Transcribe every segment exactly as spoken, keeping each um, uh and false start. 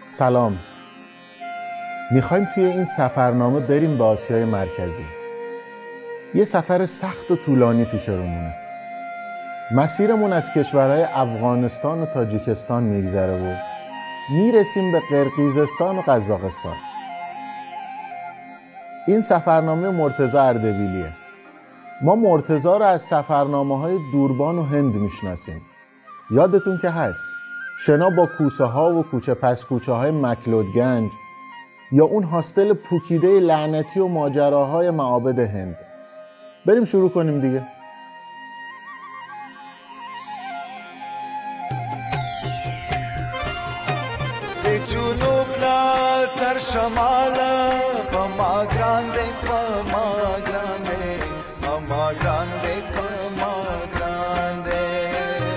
سلام. میخوایم توی این سفرنامه بریم به آسیای مرکزی. یه سفر سخت و طولانی پیش رومونه. مسیرمون از کشورهای افغانستان و تاجیکستان میگذره و میرسیم به قرقیزستان و قزاقستان. این سفرنامه مرتضی اردبیلیه. ما مرتضی رو از سفرنامه‌های دوربان و هند میشناسیم. یادتون که هست شنا با کوسه ها و کوچه پس کوچه های مکلودگنج یا اون هاستل پوکیده لعنتی و ماجراهای معابد هند. بریم شروع کنیم دیگه. جنوب لا تر شمال پما گرانده پما گرانده پما گرانده پما گرانده.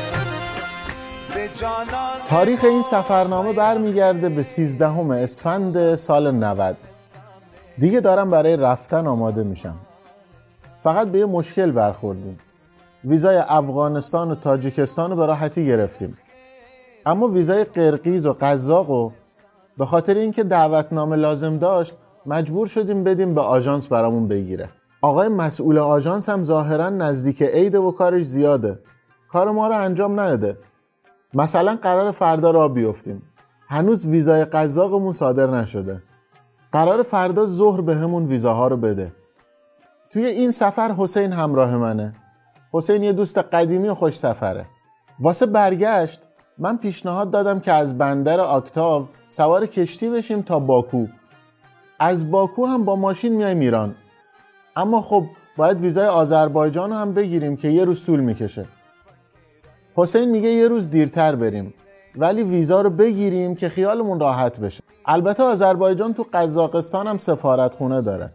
تاریخ این سفرنامه برمیگرده به سیزدهم اسفند سال نود. دیگه دارم برای رفتن آماده میشم. فقط به یه مشکل برخوردیم. ویزای افغانستان و تاجیکستان رو به راحتی گرفتیم، اما ویزای قرقیز و قزاق رو به خاطر اینکه دعوتنامه لازم داشت مجبور شدیم بدیم به آژانس برامون بگیره. آقای مسئول آژانس هم ظاهرا نزدیک عید و کارش زیاده، کار ما رو انجام نداده. مثلا قرار فردا راه بیفتیم، هنوز ویزای قزاقمون صادر نشده. قرار فردا ظهر به همون ویزاها رو بده. توی این سفر حسین همراه منه. حسین یه دوست قدیمی و خوش سفره. واسه برگشت من پیشنهاد دادم که از بندر آکتاو سوار کشتی بشیم تا باکو. از باکو هم با ماشین میایم ایران، اما خب باید ویزای آذربایجان رو هم بگیریم که یه روز طول میکشه. حسین میگه یه روز دیرتر بریم، ولی ویزا رو بگیریم که خیالمون راحت بشه. البته آذربایجان تو قزاقستان هم سفارتخونه داره،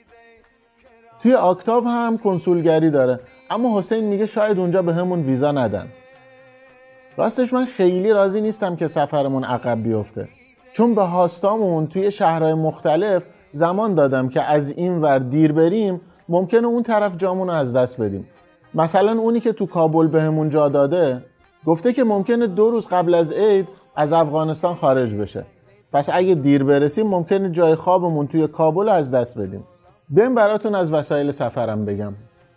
توی آکتاو هم کنسولگری داره، اما حسین میگه شاید اونجا به همون ویزا ندن. راستش من خیلی راضی نیستم که سفرمون عقب بیفته، چون به هاستامون توی شهرهای مختلف زمان دادم که از این ور دیر بریم ممکنه اون طرف جامون رو از دست بدیم. مثلا اونی که تو کابل به همون جا داده گفته که ممکنه دو روز قبل از عید از افغانستان خارج بشه، پس اگه دیر برسیم ممکنه جای خوابمون توی کابل از دست بدیم. بیایم براتون از وسایل سفرم بگم.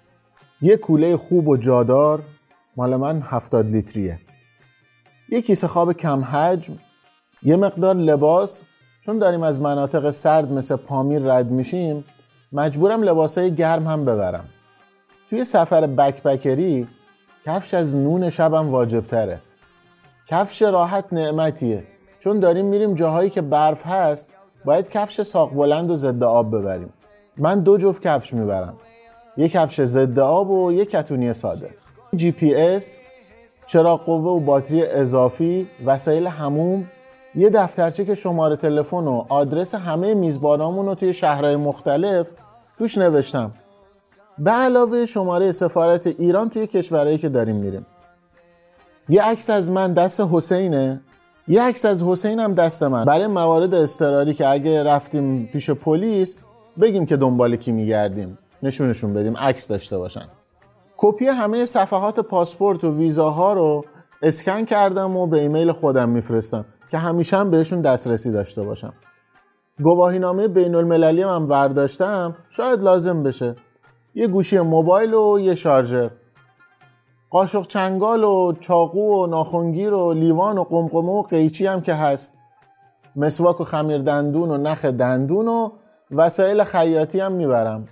یه کوله خوب و جادار مال من هفتاد لیتریه، یه کیسه خواب کم حجم، یه مقدار لباس، چون داریم از مناطق سرد مثل پامیر رد میشیم مجبورم لباسای گرم هم ببرم. توی سفر بکپکری کفش از نون شبم واجب تره. کفش راحت نعمتیه، چون داریم میریم جاهایی که برف هست باید کفش ساق بلند و ضد آب ببریم. من دو جفت کفش میبرم، یک کفش ضد آب و یک کتونی ساده. جی پی اس، چراغ قوه و باتری اضافی، وسایل حموم، یه دفترچه که شماره تلفن و آدرس همه میزبانامون رو توی شهرهای مختلف توش نوشتم، به علاوه شماره سفارت ایران توی کشورهایی که داریم میریم. یه عکس از من دست حسینه، یه عکس از حسین هم دست من، برای موارد اضطراری که اگه رفتیم پیش پلیس بگیم که دنبال کی میگردیم، نشونشون بدیم عکس داشته باشن. کپی همه صفحات پاسپورت و ویزاها رو اسکن کردم و به ایمیل خودم میفرستم که همیشه هم بهشون دسترسی داشته باشم. گواهینامه بین المللی من برداشتم، شاید لازم بشه. یه گوشی موبایل و یه شارژر. قاشق چنگال و چاقو و ناخنگیر و لیوان و قمقمه و قیچی هم که هست. مسواک و خمیر دندون و نخ دندون و وسایل خیاطی هم میبرم.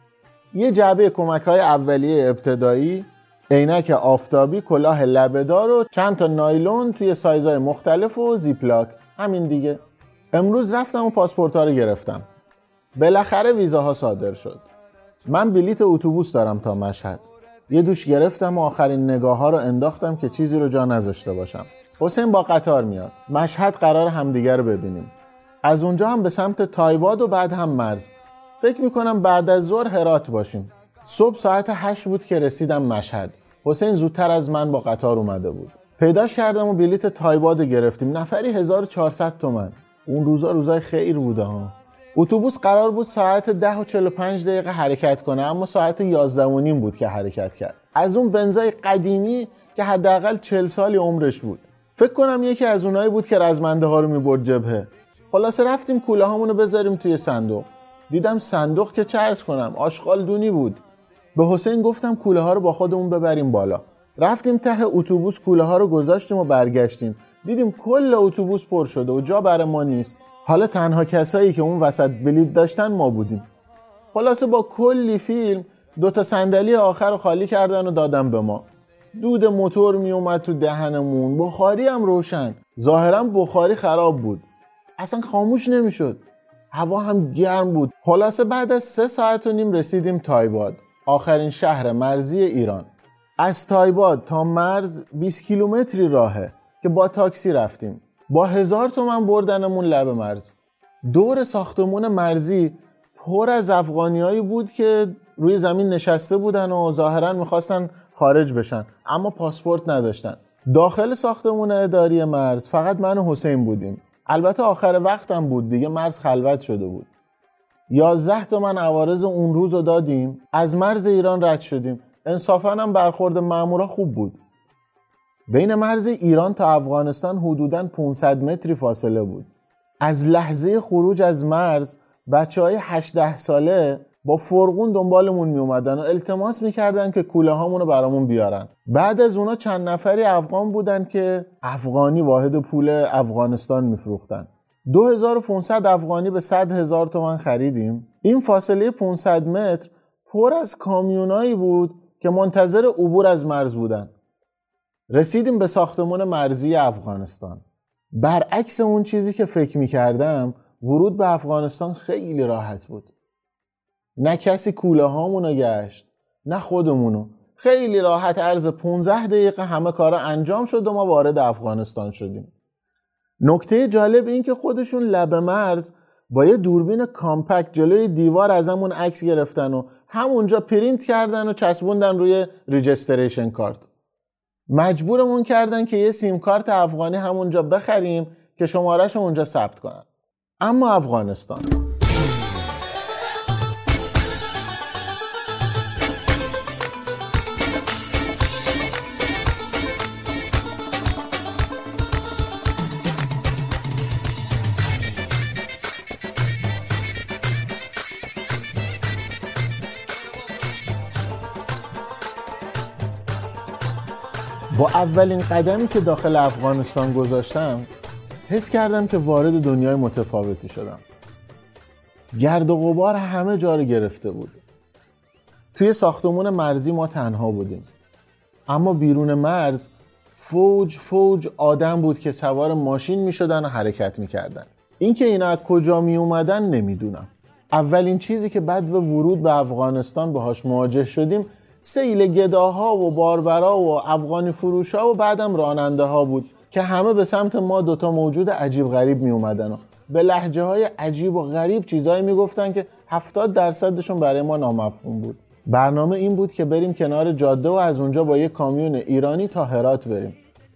یه جعبه کمک‌های اولیه ابتدایی، عینک آفتابی، کلاه لبه‌دار و چند تا نایلون توی سایزهای مختلف و زیپلاک. همین دیگه. امروز رفتم و پاسپورت‌ها رو گرفتم. بالاخره ویزاها صادر شد. من بلیت اتوبوس دارم تا مشهد. یه دوش گرفتم و آخرین نگاه‌ها رو انداختم که چیزی رو جا نذاشته باشم. حسین با قطار میاد. مشهد قرار همدیگه رو ببینیم. از اونجا هم به سمت تایباد و بعد هم مرز. فکر میکنم بعد از ظهر هرات باشیم. صبح ساعت هشت بود که رسیدم مشهد. حسین زودتر از من با قطار اومده بود. پیداش کردم و بلیت تایباد گرفتیم. نفری هزار و چهارصد تومان. اون روزا روزای خیر بوده ها. اتوبوس قرار بود ساعت ده و چهل و پنج دقیقه حرکت کنه، اما ساعت یازده و نیم بود که حرکت کرد. از اون بنزای قدیمی که حداقل چهل سالی عمرش بود. فکر کنم یکی از اونایی بود که رزمنده ها رو میبرد جبهه. خلاصه رفتیم کوله هامونو بذاریم توی صندوق. دیدم صندوق که چرت کنم آشغال دونی بود. به حسین گفتم کوله ها رو با خودمون ببریم بالا. رفتیم ته اتوبوس، کوله ها رو گذاشتیم و برگشتیم. دیدیم کل اتوبوس پر شده و جا برای ما نیست. حالا تنها کسایی که اون وسط بلیط داشتن ما بودیم. خلاصه با کلی فیلم دوتا صندلی آخر رو خالی کردن و دادن به ما. دود موتور می اومد تو دهنمون، بخاری هم روشن. ظاهرا بخاری خراب بود، اصلا خاموش نمیشد. هوا هم گرم بود. خلاصه بعد از سه ساعت و نیم رسیدیم تایباد، آخرین شهر مرزی ایران. از تایباد تا مرز بیست کیلومتری راهه که با تاکسی رفتیم. با هزار تومن بردنمون لب مرز. دور ساختمون مرزی پر از افغانیایی بود که روی زمین نشسته بودن و ظاهرا میخواستن خارج بشن اما پاسپورت نداشتن. داخل ساختمون اداری مرز فقط من و حسین بودیم. البته آخر وقتم بود دیگه، مرز خلوت شده بود. یازده تومن عوارض اون روز رو دادیم، از مرز ایران رد شدیم. انصافاً هم برخورد مامورا خوب بود. بین مرز ایران تا افغانستان حدوداً پانصد متری فاصله بود. از لحظه خروج از مرز بچه‌های هجده ساله با فرقون دنبالمون می اومدن و التماس میکردن که کوله هامونو برامون بیارن. بعد از اونا چند نفری افغان بودن که افغانی واحد پول افغانستان میفروختن. دو هزار و پانصد افغانی به صد هزار تومان خریدیم. این فاصله پانصد متر پر از کامیونایی بود که منتظر عبور از مرز بودن. رسیدیم به ساختمان مرزی افغانستان. برعکس اون چیزی که فکر میکردم، ورود به افغانستان خیلی راحت بود. نه کسی کوله هامونو گشت نه خودمونو. خیلی راحت عرض پانزده دقیقه همه کارا انجام شد و ما وارد افغانستان شدیم. نکته جالب این که خودشون لب مرز با یه دوربین کامپکت جلوی دیوار ازمون عکس گرفتن و همونجا پرینت کردن و چسبوندن روی ریجستریشن کارت. مجبورمون کردن که یه سیم کارت افغانی همونجا بخریم که شماره‌شو اونجا ثبت کنن. اما افغانستان با اولین قدمی که داخل افغانستان گذاشتم حس کردم که وارد دنیای متفاوتی شدم. گرد و غبار همه جا رو گرفته بود. توی ساختمون مرزی ما تنها بودیم، اما بیرون مرز فوج فوج آدم بود که سوار ماشین می شدن و حرکت می کردن. این که اینا از کجا می اومدن نمیدونم. اولین چیزی که بعد به ورود به افغانستان باهاش مواجه شدیم سیل گداها و باربرا و افغانی فروشا و بعدم راننده ها بود که همه به سمت ما دوتا موجود عجیب غریب می اومدن و به لهجه های عجیب و غریب چیزایی می گفتن که هفتاد درصدشون برای ما نامفهوم بود. برنامه این بود که بریم کنار جاده و از اونجا با یک کامیون ایرانی تا هرات بریم.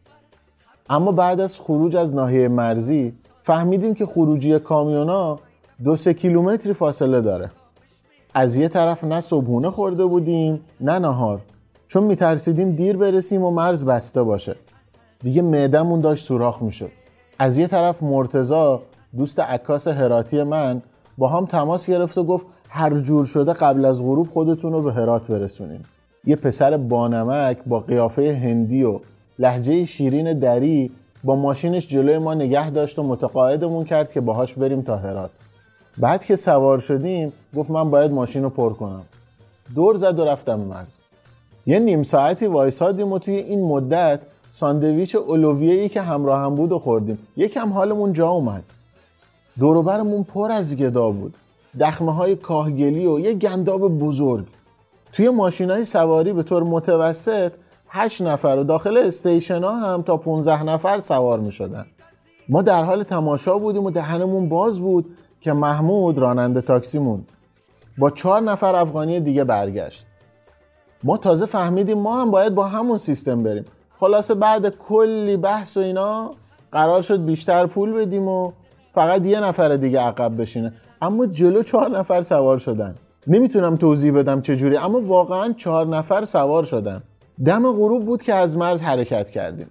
اما بعد از خروج از ناحیه مرزی فهمیدیم که خروجی کامیونا دو سه کیلومتری فاصله داره. از یه طرف نه صبحونه خورده بودیم نه نهار، چون میترسیدیم دیر برسیم و مرز بسته باشه. دیگه معدمون داشت سوراخ میشد. از یه طرف مرتضی دوست عکاس هراتی من با هم تماس گرفت و گفت هر جور شده قبل از غروب خودتون رو به هرات برسونین. یه پسر بانمک با قیافه هندی و لهجه شیرین دری با ماشینش جلوی ما نگه داشت و متقاعدمون کرد که باهاش بریم تا هرات. بعد که سوار شدیم گفت من باید ماشین رو پر کنم. دور زد و رفتم مرز. یه نیم ساعتی وایسادیم و توی این مدت ساندویچ اولویه‌ای که همراه هم بود و خوردیم. یکم حالمون جا اومد. دور و برمون پر از گدا بود. دخمه های کاهگلی و یه گنداب بزرگ. توی ماشینای سواری به طور متوسط هشت نفر و داخل استیشن ها هم تا پانزده نفر سوار می شدن. ما در حال تماشا بودیم و دهنمون باز بود که محمود راننده تاکسیمون با چهار نفر افغانی دیگه برگشت. ما تازه فهمیدیم ما هم باید با همون سیستم بریم. خلاصه بعد کلی بحث و اینا قرار شد بیشتر پول بدیم و فقط یه نفر دیگه عقب بشینه، اما جلو چهار نفر سوار شدن. نمیتونم توضیح بدم چجوری، اما واقعا چهار نفر سوار شدن. دم غروب بود که از مرز حرکت کردیم.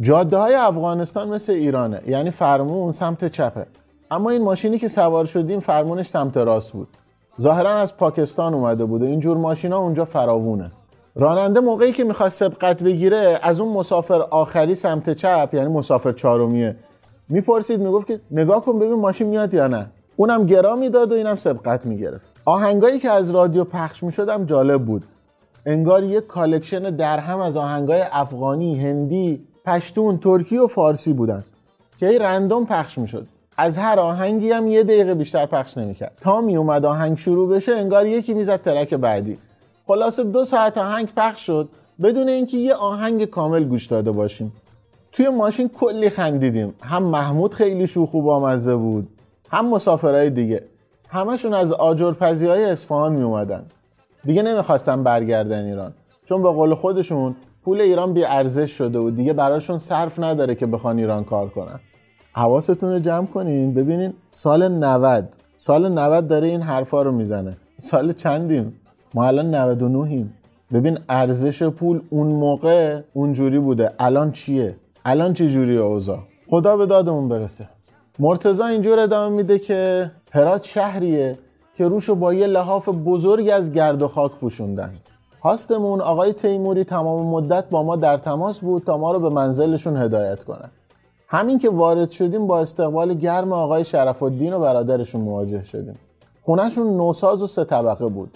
جاده های افغانستان مثل ایرانه، یعنی فرمون سمت چپه، اما این ماشینی که سوار شدیم فرمونش سمت راست بود. ظاهرا از پاکستان اومده بود و اینجور ماشینا اونجا فراوونه. راننده موقعی که میخواست سبقت بگیره از اون مسافر آخری سمت چپ، یعنی مسافر چهارمیه، میپرسید، میگفت که نگاه کن ببین ماشین میاد یا نه. اونم گرا میداد و اینم سبقت میگرفت. آهنگایی که از رادیو پخش میشدم جالب بود. انگار یک کالکشن درهم از آهنگای افغانی، هندی، پشتون، ترکی و فارسی بودن که ای رندوم پخش میشد. از هر آهنگی هم یه دقیقه بیشتر پخش نمیکرد. تا می اومد آهنگ شروع بشه انگار یکی میزد ترک بعدی. خلاصه دو ساعت آهنگ پخش شد بدون اینکه یه آهنگ کامل گوش داده باشیم. توی ماشین کلی خندیدیم. هم محمود خیلی شوخ و بامزه بود، هم مسافرای دیگه. همشون از آجرپزی‌های اصفهان می اومدن. دیگه نمیخواستن برگردن ایران، چون به قول خودشون پول ایران بی ارزش شده و دیگه براشون صرف نداره که بخوان ایران کار کنن. حواستون رو جمع کنین ببینین سال نود سال نود داره این حرفا رو میزنه. سال چندیم؟ ما الان نود و نهیم. ببین ارزش پول اون موقع اونجوری بوده، الان چیه؟ الان چه جوریه اوضاع؟ خدا به دادمون برسه. مرتضی اینجور ادامه میده که هرات شهریه که روشو با یه لحاف بزرگ از گرد و خاک پوشوندن. هاستمون آقای تیموری تمام مدت با ما در تماس بود تا ما رو به منزلشون هدایت کنن. همین که وارد شدیم با استقبال گرم آقای شرف الدین و برادرشون مواجه شدیم. خونهشون نوساز و سه طبقه بود.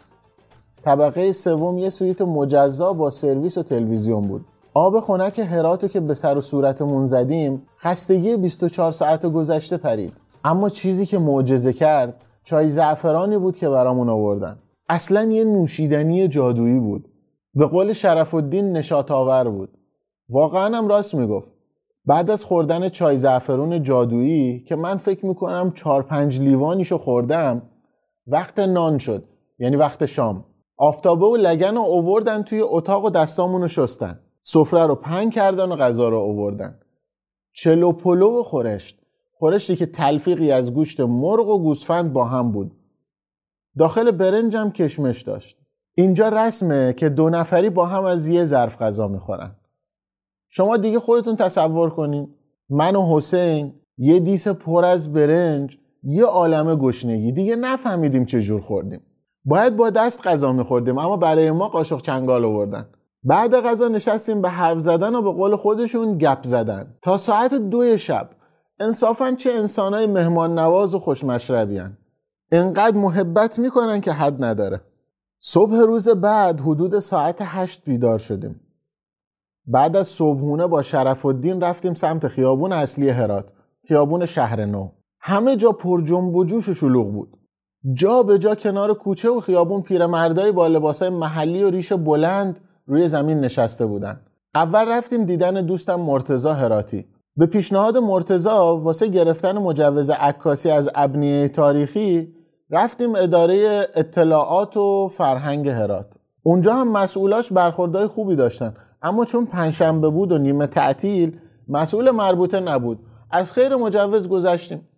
طبقه سوم یه سویت مجزا با سرویس و تلویزیون بود. آب خنک هراتو که به سر و صورتمون زدیم خستگی بیست و چهار ساعت گذشته پرید. اما چیزی که معجزه کرد چای زعفرانی بود که برامون آوردن. اصلاً یه نوشیدنی جادویی بود. به قول شرف الدین نشاط آور بود. واقعاً هم راست میگفت. بعد از خوردن چای زعفرون جادویی که من فکر میکنم چار پنج لیوانیشو خوردم، وقت نان شد، یعنی وقت شام. آفتابه و لگن رو آوردن توی اتاق و دستامونو شستن. سفره رو پهن کردن و غذا رو آوردن. چلو پلو و خورشت. خورشتی که تلفیقی از گوشت مرغ و گوسفند با هم بود. داخل برنج هم کشمش داشت. اینجا رسمه که دو نفری با هم از یه ظرف غذا میخورن. شما دیگه خودتون تصور کنین من و حسین یه دیس پر از برنج، یه عالمه گشنگی، دیگه نفهمیدیم چه جور خوردیم. باید با دست غذا میخوردیم اما برای ما قاشق چنگال آوردن. بعد غذا نشستیم به حرف زدن و به قول خودشون گپ زدن تا ساعت دو شب. انصافاً چه انسانای مهمان نواز و خوشمشربیان. انقدر محبت میکنن که حد نداره. صبح روز بعد حدود ساعت هشت بیدار شدیم. بعد از صبحونه با شرف الدین رفتیم سمت خیابون اصلی هرات، خیابون شهر نو. همه جا پر جنب و جوش و شلوغ بود. جا به جا کنار کوچه و خیابون پیرمردای با لباسای محلی و ریش بلند روی زمین نشسته بودن. اول رفتیم دیدن دوستم مرتضی هراتی. به پیشنهاد مرتضی واسه گرفتن مجوز عکاسی از ابنیه تاریخی رفتیم اداره اطلاعات و فرهنگ هرات. اونجا هم مسئولاش برخوردای خوبی داشتن، اما چون پنجشنبه بود و نیمه تعطیل مسئول مربوطه نبود. از خیر مجوز گذشتیم.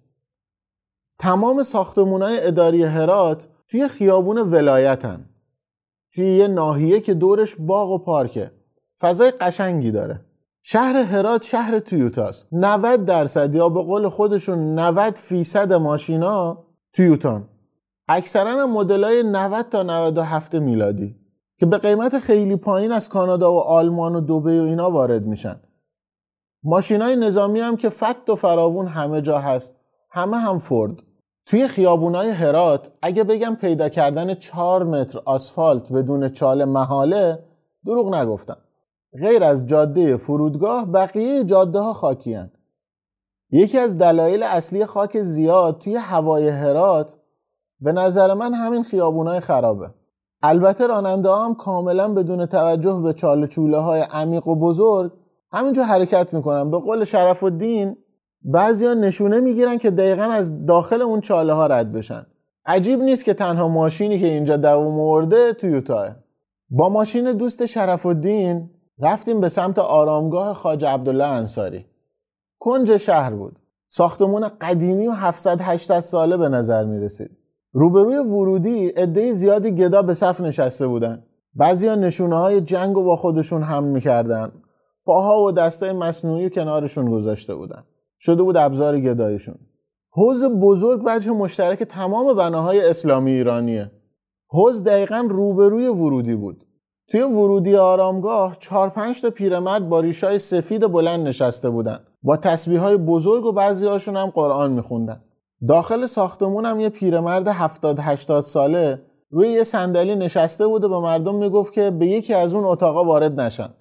تمام ساختمونای اداری هرات توی خیابون ولایتن، توی یه ناحیه که دورش باغ و پارکه. فضای قشنگی داره. شهر هرات شهر تویوتاست. نود درصد یا به قول خودشون نود فیصد ماشینا تویوتان. اکثرا مدلای نود تا نود و هفت میلادی که به قیمت خیلی پایین از کانادا و آلمان و دبی و اینا وارد میشن. ماشینای نظامی هم که فت و فراوون همه جا هست. همه هم فورد. توی خیابونای هرات اگه بگم پیدا کردن چهار متر آسفالت بدون چاله محاله دروغ نگفتم. غیر از جاده فرودگاه بقیه جاده ها خاکی هن. یکی از دلایل اصلی خاک زیاد توی هوای هرات به نظر من همین خیابونای خرابه. البته راننده هم کاملا بدون توجه به چاله چوله های عمیق و بزرگ همینجا حرکت میکنن. به قول شرف الدین بعضیا نشونه میگیرن که دقیقاً از داخل اون چاله ها رد بشن. عجیب نیست که تنها ماشینی که اینجا دووم آورده تویوتاه. با ماشین دوست شرف الدین رفتیم به سمت آرامگاه خواجه عبدالله انصاری. کنج شهر بود. ساختمون قدیمی و هفتصد هشتصد ساله به نظر می رسید. روبروی ورودی عده زیادی گدا به صف نشسته بودن. بعضیا نشونه های جنگ رو با خودشون حمل می کردن. پاها و دستای مصنوعی کنارشون گذاشته بودن. شده بود ابزار گدایشون. حوض بزرگ وجه مشترک تمام بناهای اسلامی ایرانیه. حوض دقیقاً روبروی ورودی بود. توی ورودی آرامگاه چهار پنج تا پیرمرد با ریشای سفید بلند نشسته بودن. با تسبیحای بزرگ و بعضی‌هاشون هم قرآن می‌خوندن. داخل ساختمون هم یه پیرمرد هفتاد هشتاد ساله روی یه صندلی نشسته بود و به مردم میگفت که به یکی از اون اتاقا وارد نشن.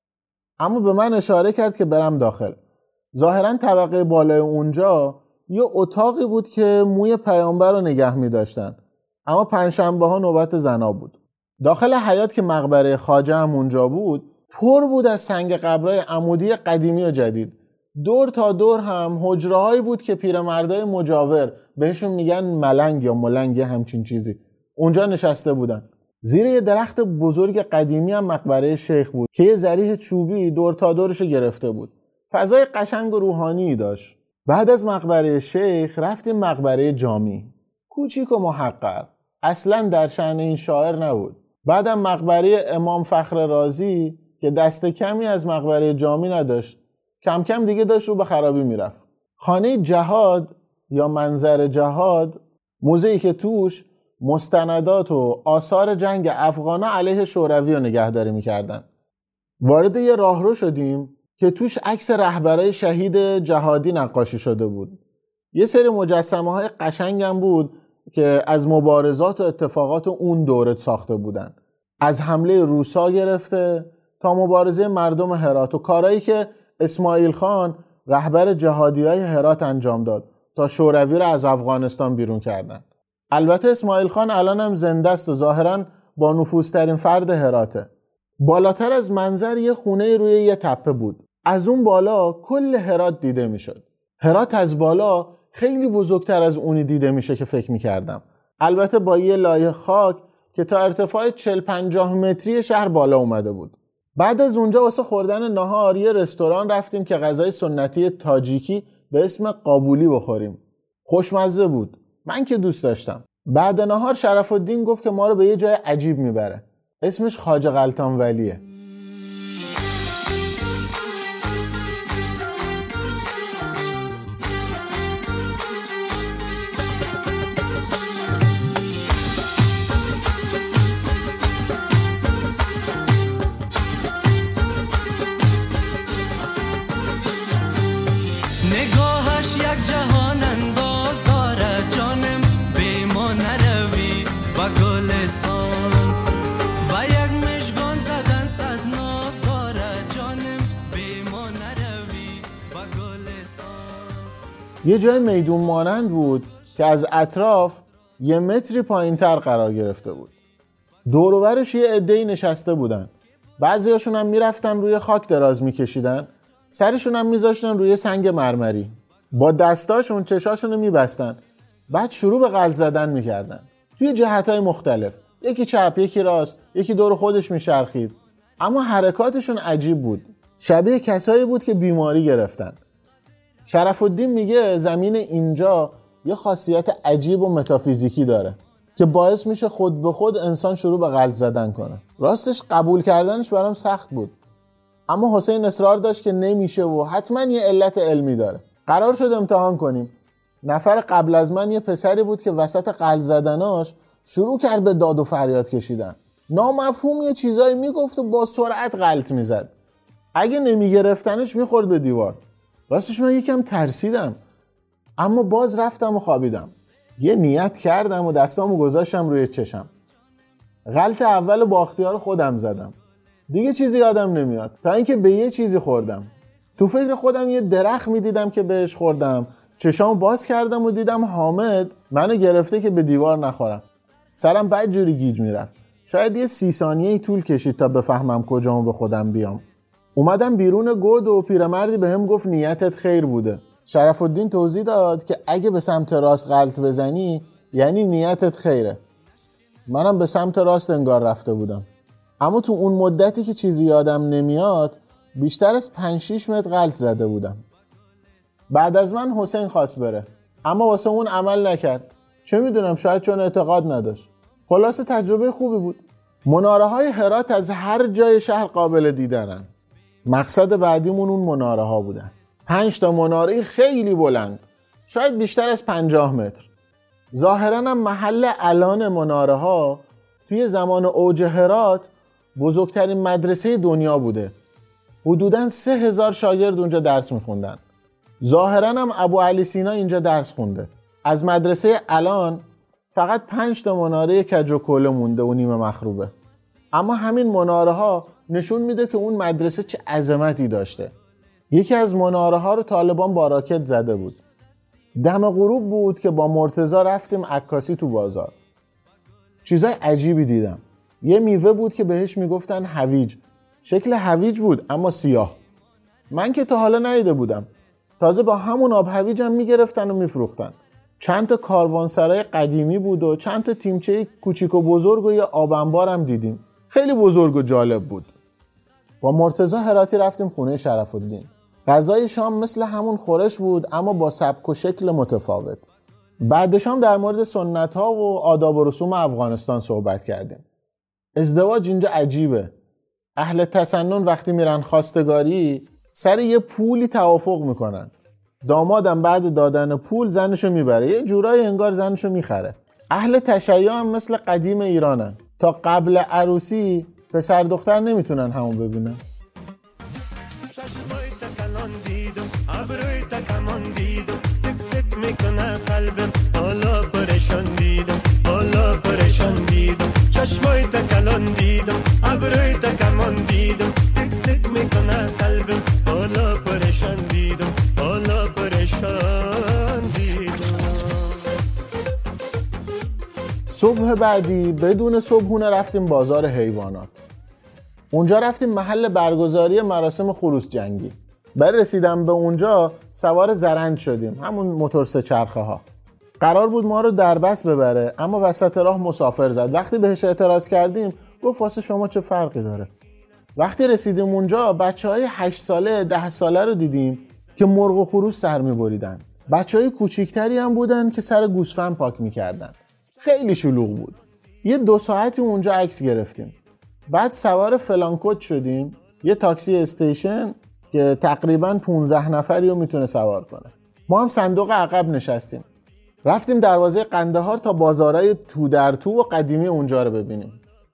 اما به من اشاره کرد که برم داخل. ظاهراً طبقه بالای اونجا یه اتاقی بود که موی پیامبر رو نگه می‌داشتن. اما پنجشنبه ها نوبت زنا بود. داخل حیاط که مقبره خواجه هم اونجا بود، پر بود از سنگ قبرای عمودی قدیمی و جدید. دور تا دور هم حجره‌هایی بود که پیرمردای مجاور، بهشون میگن ملنگ یا ملنگ همچین چیزی، اونجا نشسته بودن. زیر یه درخت بزرگ قدیمی هم مقبره شیخ بود که یه ذریح چوبی دور تا دورش گرفته بود. فضای قشنگ و روحانی داشت. بعد از مقبره شیخ رفتیم مقبره جامی. کوچیک و محقر. اصلاً در شأن این شاعر نبود. بعدم مقبره امام فخر رازی که دست کمی از مقبره جامی نداشت. کم کم دیگه داشت رو به خرابی میرفت. خانه جهاد یا منظر جهاد، موزه‌ای که توش مستندات و آثار جنگ افغانا علیه شوروی رو نگهداری میکردن. وارد یه راهرو شدیم که توش عکس رهبرای شهید جهادی نقاشی شده بود. یه سری مجسمه های قشنگم بود که از مبارزات و اتفاقات اون دوره ساخته بودن. از حمله روسا گرفته تا مبارزه مردم هرات و کارهایی که اسماعیل خان رهبر جهادیای هرات انجام داد تا شوروی رو از افغانستان بیرون کردن. البته اسماعیل خان الان هم زنده است و ظاهراً با نفوذترین فرد هراته. بالاتر از منظر یه خونه روی یه تپه بود. از اون بالا کل هرات دیده میشد. هرات از بالا خیلی بزرگتر از اونی دیده میشه که فکر میکردم. البته با یه لایه خاک که تا ارتفاع چهل پنجاه متری شهر بالا اومده بود. بعد از اونجا واسه خوردن ناهار یه رستوران رفتیم که غذای سنتی تاجیکی به اسم قابولی بخوریم. خوشمزه بود. من که دوست داشتم. بعد ناهار شرف الدین گفت که ما رو به یه جای عجیب میبره. اسمش خواجه غلطان ولیه. نگاهش یک جهان انداز داره جانم بی ما نروی و گلستان و یک مشگان زدن صد ناز داره جانم بی ما نروی و گلستان. یه جای میدون مانند بود که از اطراف یه متری پایین تر قرار گرفته بود. دور و برش یه عده‌ای نشسته بودن. بعضی هاشون هم میرفتن روی خاک دراز میکشیدن، سرشون هم میذاشتن روی سنگ مرمری. با دستاشون چشاشون رو میبستن. بعد شروع به غلط زدن میکردن. توی جهتهای مختلف. یکی چپ، یکی راست، یکی دور خودش میچرخید. اما حرکاتشون عجیب بود. شبیه کسایی بود که بیماری گرفتن. شرف الدین میگه زمین اینجا یه خاصیت عجیب و متافیزیکی داره که باعث میشه خود به خود انسان شروع به غلط زدن کنه. راستش قبول کردنش برام سخت بود. اما حسین اصرار داشت که نمیشه و حتما یه علت علمی داره. قرار شد امتحان کنیم. نفر قبل از من یه پسری بود که وسط غلط زدناش شروع کرد به داد و فریاد کشیدن. نامفهوم یه چیزایی میگفت و با سرعت غلط میزد. اگه نمیگرفتنش میخورد به دیوار. راستش من یکم ترسیدم. اما باز رفتم و خوابیدم. یه نیت کردم و دستامو گذاشتم روی چشم. غلط اول با اختیار خودم زدم. دیگه چیزی یادم نمیاد تا اینکه به یه چیزی خوردم. تو فکر خودم یه درخت میدیدم که بهش خوردم. چشامو باز کردم و دیدم حامد منو گرفته که به دیوار نخورم. سرم بد جوری گیج میرفت. شاید یه سی ثانیه‌ای طول کشید تا بفهمم کجامو به خودم بیام. اومدم بیرون گود و پیرمردی بهم گفت نیتت خیر بوده. شرف الدین توضیح داد که اگه به سمت راست غلط بزنی یعنی نیتت خیره. منم به سمت راست انگار رفته بودم. اما تو اون مدتی که چیزی یادم نمیاد بیشتر از پنج شش متر غلط زده بودم. بعد از من حسین خواست بره اما واسه اون عمل نکرد. چه میدونم، شاید چون اعتقاد نداشت. خلاصه تجربه خوبی بود. مناره های هرات از هر جای شهر قابل دیدنن. مقصد بعدیمون اون مناره ها بودن. پنج تا مناره خیلی بلند، شاید بیشتر از پنجاه متر. ظاهراً هم محل الان مناره ها توی زمان اوج هرات بزرگترین مدرسه دنیا بوده. حدوداً سه هزار شاگرد اونجا درس میخوندن. ظاهراً هم ابو علی سینا اینجا درس خونده. از مدرسه الان فقط پنج تا مناره کج و کوله مونده و نیمه مخروبه. اما همین مناره ها نشون میده که اون مدرسه چه عظمتی داشته. یکی از مناره ها رو طالبان با راکت زده بود. دم غروب بود که با مرتضی رفتیم عکاسی تو بازار. چیزای عجیبی دیدم. یه میوه بود که بهش میگفتن هویج. شکل هویج بود اما سیاه. من که تا حالا ندیده بودم. تازه با همون آب هویج هم میگرفتن و میفروختن. چند تا کاروانسرای قدیمی بود و چند تا تیمچه کوچیک و بزرگ و یه آب انبار هم دیدیم. خیلی بزرگ و جالب بود. با مرتضی هراتی رفتیم خونه شرف الدین. غذای شام مثل همون خورش بود اما با سبک و شکل متفاوت. بعد شام در مورد سنت ها و آداب و رسوم افغانستان صحبت کردیم. ازدواج اینجا عجیبه. اهل تسنن وقتی میرن خواستگاری سر یه پولی توافق میکنن. دامادم بعد دادن پول زنشو میبره. یه جورای انگار زنشو میخره. اهل تشیع هم مثل قدیم ایرانن. تا قبل عروسی پسر دختر نمیتونن همون ببینن. چشمای تکلان دیدم ابروی تکمان دیدم تک تک میکنه قلبم حالا پریشان دیدم حالا پریشان دیدم چشمای تکلان دیدم ابروی تکمان دیدم تک تک میکنه قلبم حالا پریشان دیدم حالا پریشان دیدم. صبح بعدی بدون صبحونه رفتیم بازار حیوانات. اونجا رفتیم محل برگزاری مراسم خروس جنگی. برای رسیدن به اونجا سوار زرنج شدیم، همون موتور سه چرخه ها. قرار بود ما رو دربست ببره اما وسط راه مسافر زد. وقتی بهش اعتراض کردیم گفت واسه شما چه فرقی داره. وقتی رسیدیم اونجا بچه های هشت ساله ده ساله رو دیدیم که مرغ و خروس سر می بریدن. بچه های کوچیکتری هم بودن که سر گوسفند پاک می کردن. خیلی شلوغ بود. یه دو ساعتی اونجا عکس گرفتیم. بعد سوار فلانکوت شدیم، یه تاکسی استیشن که تقریباً پانزده نفری رو میتونه سوار کنه. ما هم صندوق عقب نشستیم. رفتیم دروازه قندهار تا بازارای تو در تو و قدیمی اونجا رو ببینیم.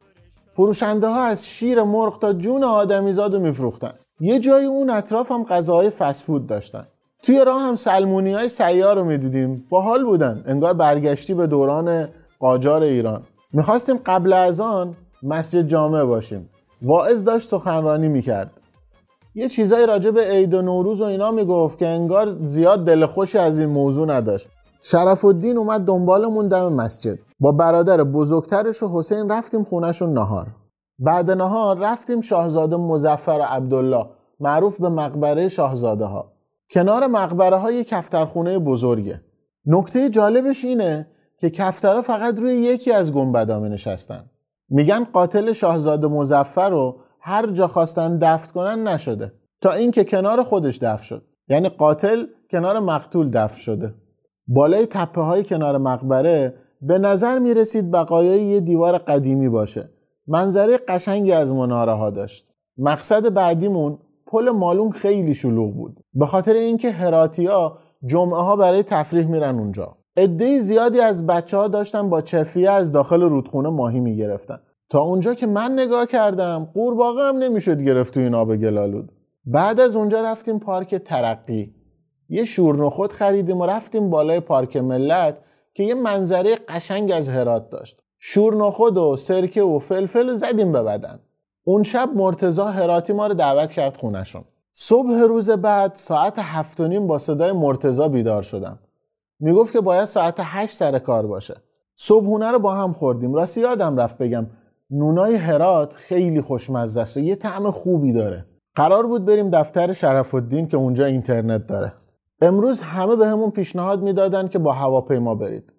فروشنده ها از شیر مرغ تا جون آدمیزاد رو میفروختن. یه جای اون اطراف هم غذاهای فست فود داشتن. توی راه هم سلمونیای سیار رو میدیدیم. باحال بودن. انگار برگشتی به دوران قاجار ایران. میخواستیم قبل از آن مسجد جامع باشیم. واعظ داشت سخنرانی میکرد. یه چیزایی راجع به عید و نوروز و اینا میگفت که انگار زیاد دل خوشی از این موضوع نداشت. شرف الدین اومد دنبالمون دم مسجد. با برادر بزرگترش و حسین رفتیم خونهشون نهار. بعد نهار رفتیم شاهزاده مظفر و عبدالله، معروف به مقبره شاهزاده ها. کنار مقبره ها یه کفترخونه بزرگه. نکته جالبش اینه که کفترها فقط روی یکی از گنبدها نشستن. میگن قاتل شاهزاده مظفر رو هر جا خواستن دفن کنن نشده تا اینکه کنار خودش دفن شد. یعنی قاتل کنار مقتول دفن شده. بالای تپه های کنار مقبره به نظر میرسید بقایای یه دیوار قدیمی باشه. منظره قشنگی از مناره ها داشت. مقصد بعدیمون پل مالون خیلی شلوغ بود. به خاطر اینکه هراتیا جمعه ها برای تفریح میرن اونجا. عده زیادی از بچه‌ها داشتن با چفیه از داخل رودخونه ماهی میگرفتن. تا اونجا که من نگاه کردم قورباغه هم نمیشد گرفت تو این آب گلالود. بعد از اونجا رفتیم پارک ترقی. یه شورنخود خریدیم و رفتیم بالای پارک ملت که یه منظره قشنگ از هرات داشت. شورنخود و سرکه و فلفل زدیم به بدن. اون شب مرتضی هراتی ما رو دعوت کرد خونه‌شون. صبح روز بعد ساعت هفت و نیم با صدای مرتضی بیدار شدم. میگفت که باید ساعت هشت سر کار باشه. صبحونه رو با هم خوردیم. راستی یادم رفت بگم نونای هرات خیلی خوشمزه است و یه طعم خوبی داره. قرار بود بریم دفتر شرف الدین که اونجا اینترنت داره. امروز همه به همون پیشنهاد میدادن که با هواپیما برید.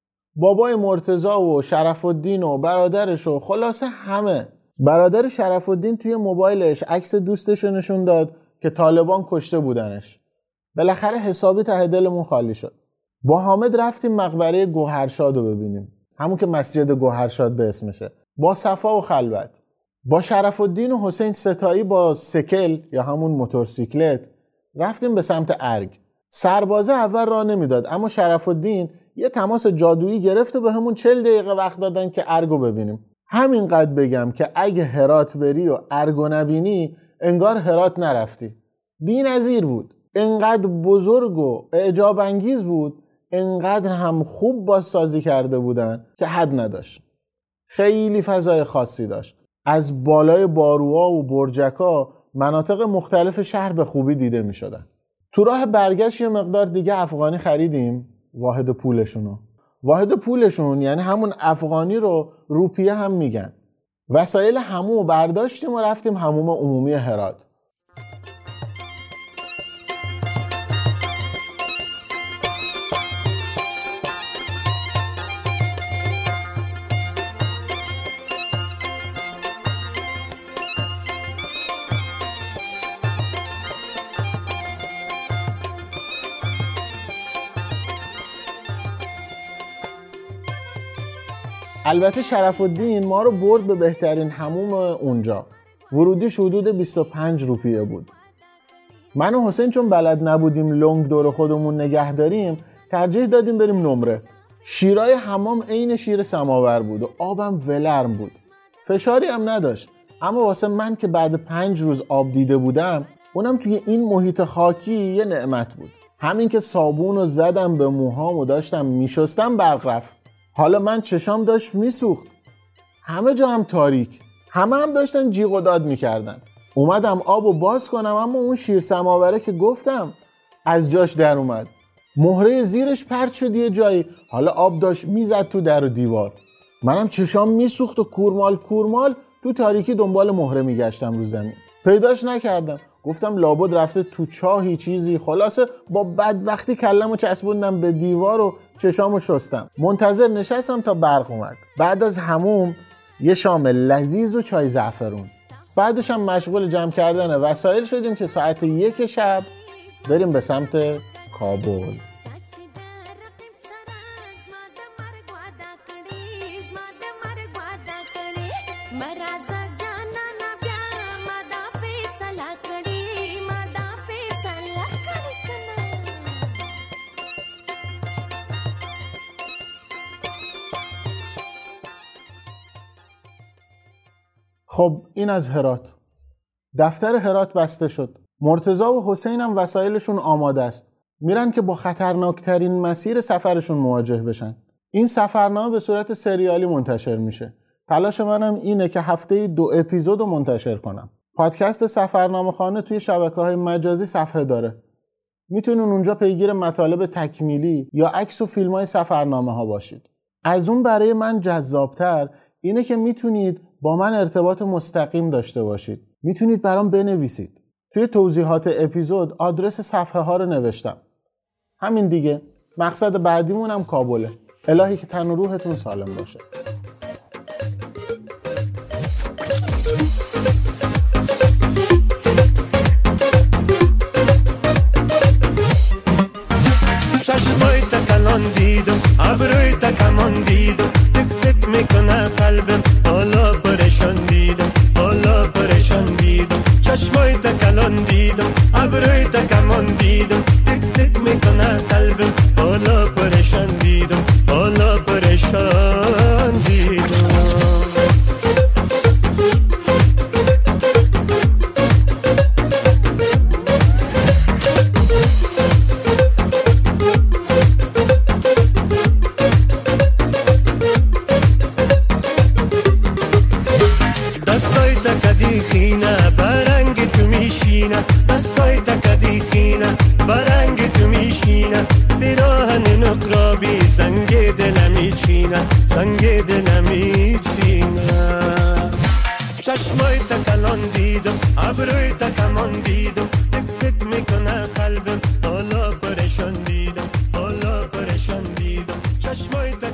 بابای مرتضی و شرف الدین و برادرش و خلاصه همه. برادر شرف الدین توی موبایلش عکس دوستش نشون داد که طالبان کشته بودنش. بالاخره حسابی ته دلمون خالی شد. با حامد رفتیم مقبره گوهرشاد رو ببینیم. همون که مسجد گوهرشاد به اسمشه. با صفا و خلوت. با شرف الدین و حسین ستایی با سکل یا همون موتورسیکلت رفتیم به سمت ارگ. سربازه اول راه نمیداد، اما شرف الدین یه تماس جادویی گرفت و به همون چهل دقیقه وقت دادن که ارگو ببینیم. همینقدر بگم که اگه هرات بری و ارگو نبینی انگار هرات نرفتی. بی‌نظیر بود. انقدر بزرگ و اعجاب انگیز بود، انقدر هم خوب بازسازی کرده بودن که حد نداشت. خیلی فضای خاصی داشت. از بالای باروها و برجکا مناطق مختلف شهر به خوبی دیده می شدن. تو راه برگشت یه مقدار دیگه افغانی خریدیم، واحد پولشونو. واحد پولشون یعنی همون افغانی رو روپیه هم میگن. وسایل حموم برداشتیم و رفتیم حموم عمومی هرات. البته شرف الدین ما رو برد به بهترین حموم اونجا. ورودیش حدود بیست و پنج روپیه بود. من و حسین چون بلد نبودیم لنگ دور خودمون نگه داریم، ترجیح دادیم بریم نمره. شیرای حمام عین شیر سماور بود و آبم ولرم بود. فشاری هم نداشت، اما واسه من که بعد پنج روز آب دیده بودم، اونم توی این محیط خاکی یه نعمت بود. همین که صابون رو زدم به موهام و داشتم میشستم برق رفت. حالا من چشام داشت میسوخت. همه جا هم تاریک. همه هم داشتن جیغ و داد میکردن. اومدم آبو باز کنم، اما اون شیر سماوره که گفتم از جاش در اومد. مهره زیرش پرت شد یه جایی. حالا آب داشت میزد تو در و دیوار. منم چشام میسوخت و کورمال کورمال تو تاریکی دنبال مهره میگشتم رو زمین. پیداش نکردم. گفتم لابد رفته تو چاهی چیزی. خلاصه با بدبختی کلمو چسبوندم به دیوار و چشامو شستم. منتظر نشستم تا برق اومد. بعد از حموم یه شام لذیذ و چای زعفرون. بعدش هم مشغول جمع کردن وسایل شدیم که ساعت یک شب بریم به سمت کابل. خب این از هرات. دفتر هرات بسته شد. مرتضی و حسین هم وسایلشون آماده است. میرن که با خطرناکترین مسیر سفرشون مواجه بشن. این سفرنامه به صورت سریالی منتشر میشه. تلاش منم اینه که هفته دو اپیزود رو منتشر کنم. پادکست سفرنامه خانه توی شبکه‌های مجازی صفحه داره. میتونین اونجا پیگیر مطالب تکمیلی یا عکس و فیلم‌های سفرنامه ها باشید. از اون برای من جذابتر اینه که میتونید با من ارتباط مستقیم داشته باشید. میتونید برام بنویسید. توی توضیحات اپیزود آدرس صفحه ها رو نوشتم. همین دیگه. مقصد بعدیمون هم کابله. الهی که تن و روحتون سالم باشه. چشمای تکلان دیدم، ابروی تکمان دیدم، تک تک میکنه قلبم، حالا پریشان دیدم، حالا پریشان دیدم. چشمای تکلان دیدم، ابروی تکمان دیدم، تک تک میکنه قلبم، حالا پریشان دیدم، حالا پریشان دیدم. سنگ دلمی چینه چشمای تکلان دیدم ابروی تکمان دیدم تک تک میکنه قلبم حالا پریشان دیدم حالا پریشان دیدم چشمای